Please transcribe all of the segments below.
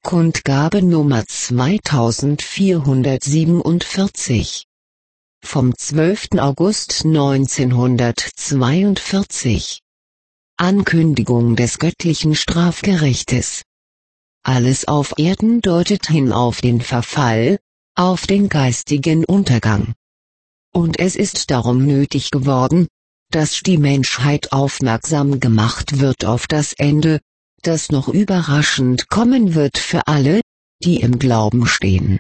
Kundgabe Nummer 2447. Vom 12. August 1942. Ankündigung des göttlichen Strafgerichtes. Alles auf Erden deutet hin auf den Verfall, auf den geistigen Untergang. Und es ist darum nötig geworden, dass die Menschheit aufmerksam gemacht wird auf das Ende, das noch überraschend kommen wird für alle, die im Glauben stehen.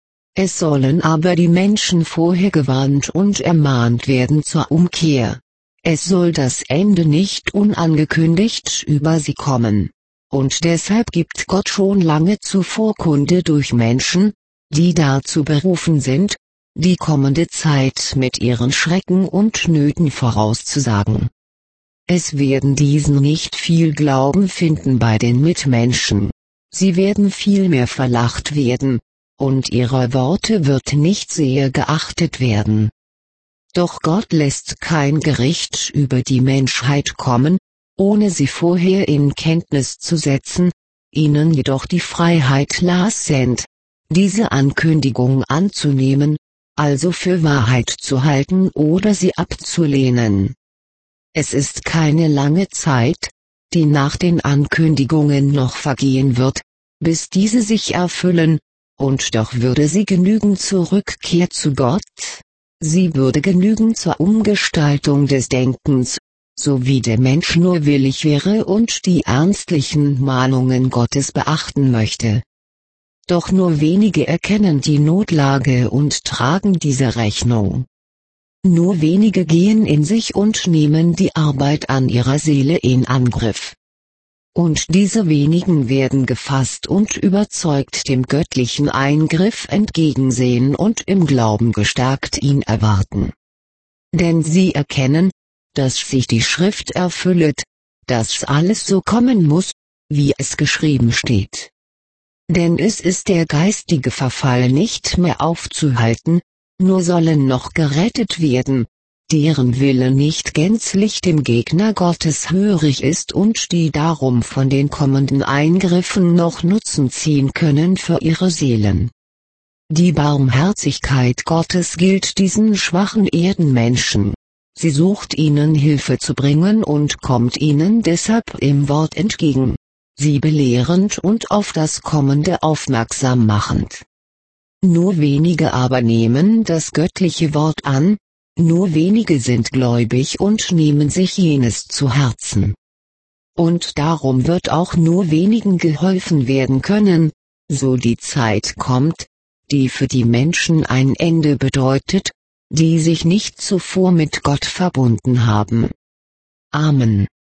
Es sollen aber die Menschen vorher gewarnt und ermahnt werden zur Umkehr. Es soll das Ende nicht unangekündigt über sie kommen. Und deshalb gibt Gott schon lange zuvor Kunde durch Menschen, die dazu berufen sind, die kommende Zeit mit ihren Schrecken und Nöten vorauszusagen. Es werden diesen nicht viel Glauben finden bei den Mitmenschen. Sie werden vielmehr verlacht werden, und ihre Worte wird nicht sehr geachtet werden. Doch Gott lässt kein Gericht über die Menschheit kommen, ohne sie vorher in Kenntnis zu setzen, ihnen jedoch die Freiheit lassend, diese Ankündigung anzunehmen, also für Wahrheit zu halten oder sie abzulehnen. Es ist keine lange Zeit, die nach den Ankündigungen noch vergehen wird, bis diese sich erfüllen, und doch würde sie genügen zur Rückkehr zu Gott, sie würde genügen zur Umgestaltung des Denkens, so wie der Mensch nur willig wäre und die ernstlichen Mahnungen Gottes beachten möchte. Doch nur wenige erkennen die Notlage und tragen diese Rechnung. Nur wenige gehen in sich und nehmen die Arbeit an ihrer Seele in Angriff. Und diese wenigen werden gefasst und überzeugt dem göttlichen Eingriff entgegensehen und im Glauben gestärkt ihn erwarten. Denn sie erkennen, dass sich die Schrift erfüllet, dass alles so kommen muss, wie es geschrieben steht. Denn es ist der geistige Verfall nicht mehr aufzuhalten, nur sollen noch gerettet werden, deren Wille nicht gänzlich dem Gegner Gottes hörig ist und die darum von den kommenden Eingriffen noch Nutzen ziehen können für ihre Seelen. Die Barmherzigkeit Gottes gilt diesen schwachen Erdenmenschen. Sie sucht ihnen Hilfe zu bringen und kommt ihnen deshalb im Wort entgegen, sie belehrend und auf das Kommende aufmerksam machend. Nur wenige aber nehmen das göttliche Wort an, nur wenige sind gläubig und nehmen sich jenes zu Herzen. Und darum wird auch nur wenigen geholfen werden können, so die Zeit kommt, die für die Menschen ein Ende bedeutet, die sich nicht zuvor mit Gott verbunden haben. Amen.